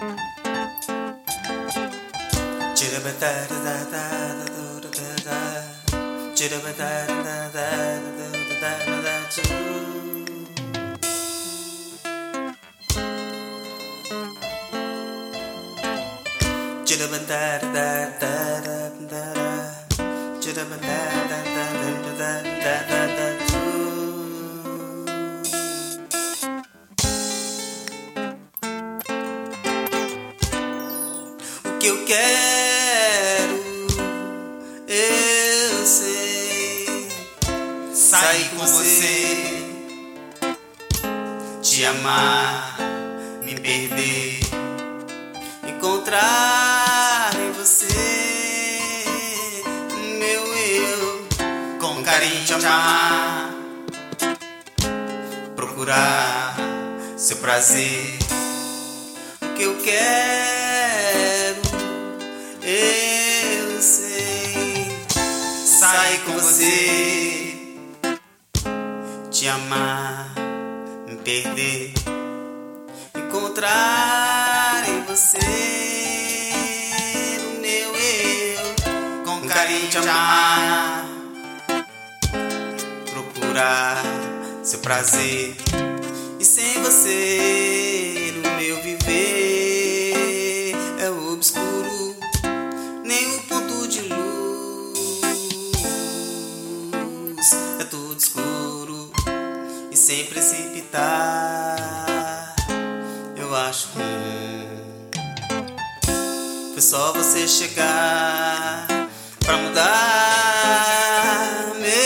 O que eu quero, eu sei. Sair com você, te amar, me perder, encontrar em você meu eu, com carinho te amar, procurar seu prazer. O que eu quero, eu sei. Sair com você, te amar, me perder, encontrar em você o meu eu, com carinho te amar, procurar seu prazer. E sem você no meu viver é obscuro, nem o ponto de luz, é tudo escuro. E sem precipitar, eu acho ruim. Foi só você chegar pra mudar meu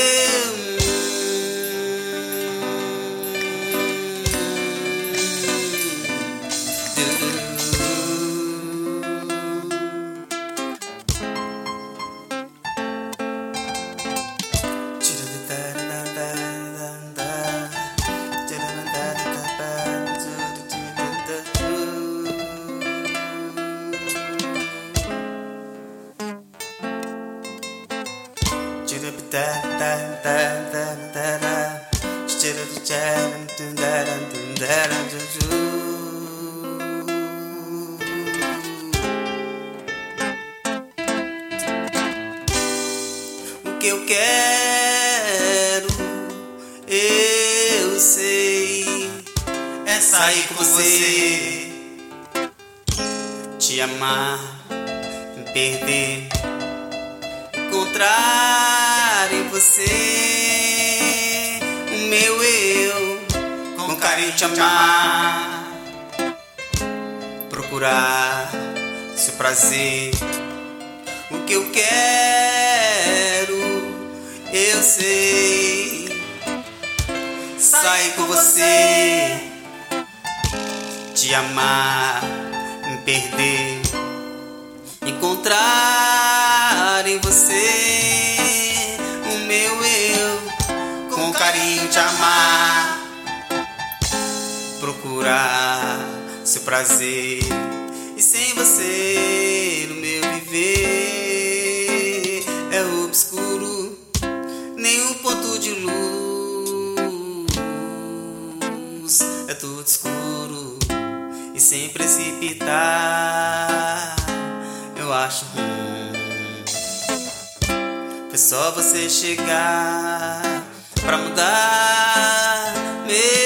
O que eu quero, eu sei. É sair com você, te amar, me perder, encontrar em você o meu eu, com carinho te amar, procurar seu prazer. O que eu quero, eu sei. Sair com você, te amar, me perder, encontrar em você o meu eu, com carinho te amar, procurar seu prazer. E sem você no meu viver é obscuro, nenhum ponto de luz, é tudo escuro. E sem precipitar, eu acho ruim. Foi só você chegar pra mudar meu